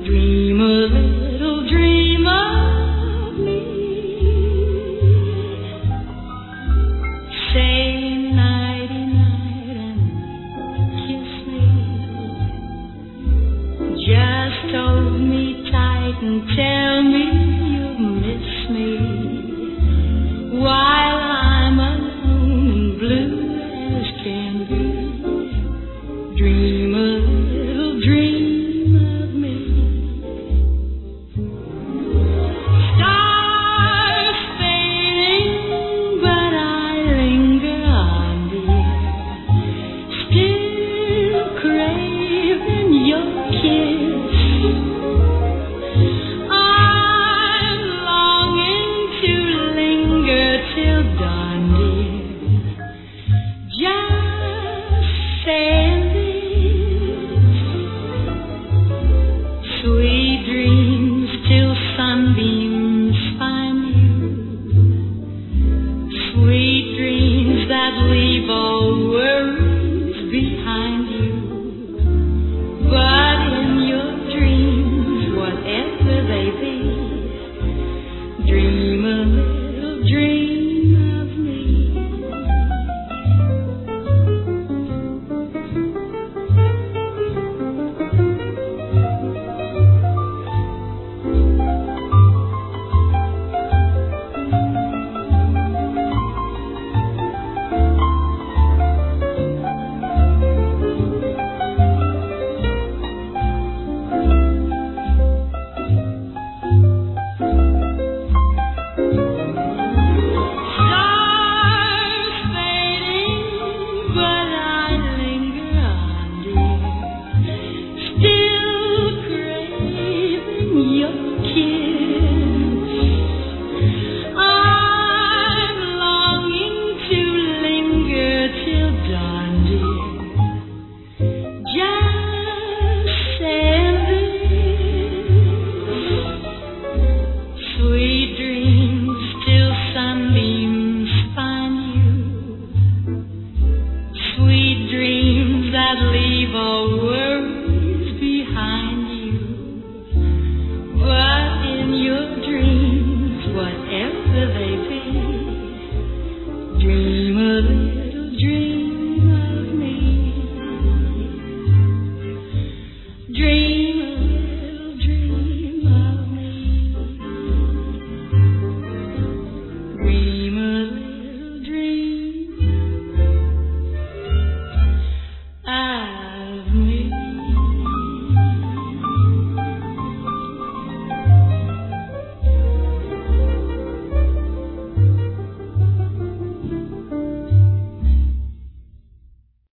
Dream a little dream of me. Say nighty night and kiss me. Just hold me tight and tell me you miss me. While I'm alone and blue as can be. Dream a little dream. Sweet dreams till sunbeams find you. Sweet dreams that leave all worries behind you. But in your dreams, whatever they be, dream a little dream of me. Sweet dreams till sunbeams find you. Sweet dreams that leave all worries behind you. But in your dreams, whatever they be, dream a little.